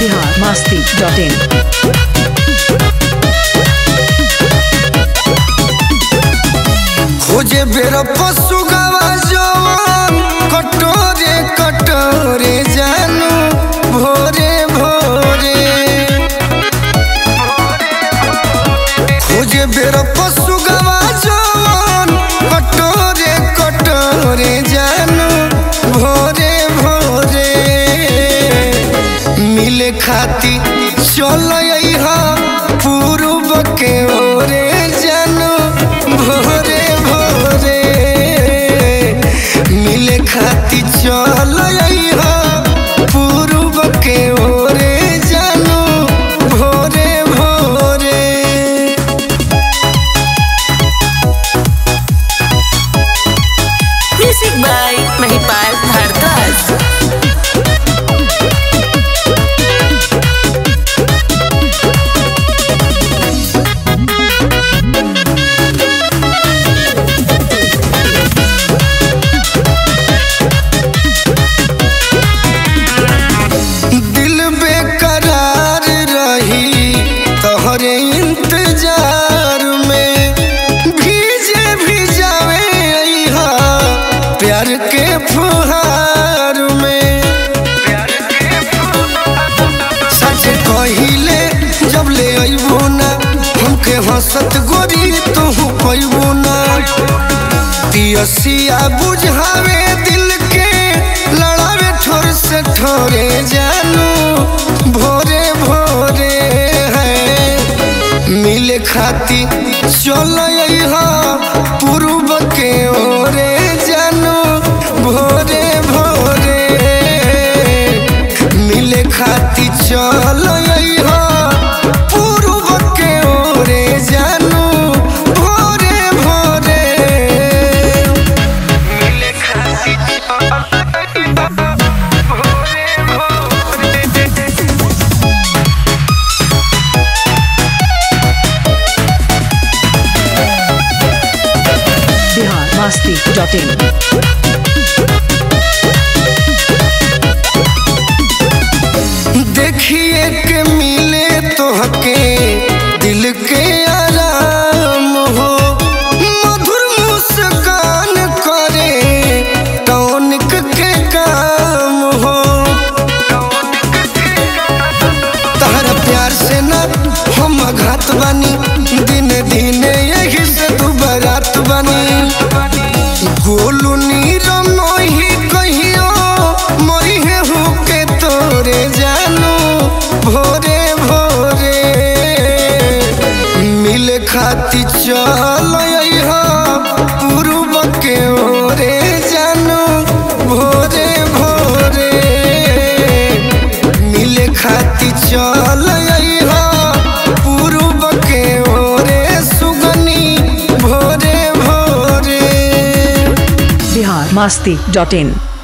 biharmasti.in खोजे बेरा पशु गवा जवान कटोरे कटोरे जानू भोरे भोरे खोजे बेरा पशु गवा जवान कटोरे कटोरे जानू भोरे भोरे मिले खाती चल पूर्व के ओरे जानू भोरे भोरे मिले खाती चल पूर्व के ओरे जानू भोरे भोरे म्यूजिक बाय महिपाल भारद्वाज। इंतजार में भीजे भिजावे प्यार के फुहार में सच कहिले जब ले अबो ना हमके हंसत गोरी तू पैबो ना पियसिया बुझावे दिल के लड़ावे ठोर से ठोरे जानू भोरे भोरे मिले खाती चल पूर्व के ओरे जानू भोरे भोरे मिले खाती चल पूर्व के ओरे जानू भोरे भोरे मिले खाती biharmasti.in देखिए के मिले तो हके दिल के आराम हो मधुर मुस्कान करे टॉनिक के काम हो तहरा प्यार से ना हम घात बानी दिन दिन यही से तू बरात बानी गोलू नीर मोही कहियो मोही हो के तोरे जानू भोरे भोरे मिले खाती चल पूर्व के ओरे जानू भोरे भोरे मिले खाती चल पूर्व के ओरे सुगनी भोरे भोरे biharmasti.in